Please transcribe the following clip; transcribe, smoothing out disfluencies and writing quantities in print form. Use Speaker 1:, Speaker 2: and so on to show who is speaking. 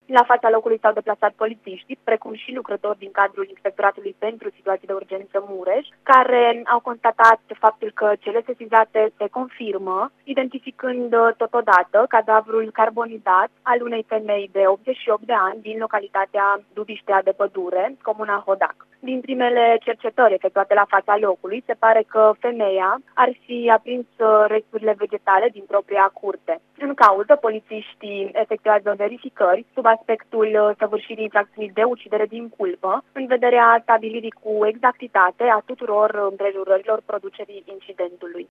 Speaker 1: La fața locului s-au deplasat polițiștii, precum și lucrători din cadrul Inspectoratului pentru Situații de Urgență Mureș, care au constatat faptul că cele sesizate se confirmă, identificând totodată cadavrul carbonizat al unei femei de 88 de ani din localitatea Dubiștea de Pădure, comuna Hodac. Din primele cercetări efectuate la fața locului, se pare că femeia ar fi aprins resturile vegetale din propria curte. În cauză, polițiștii efectuează verificări sub aspectul săvârșirii infracțiunii de ucidere din culpă, în vederea stabilirii cu exactitate a tuturor împrejurărilor producerii incidentului.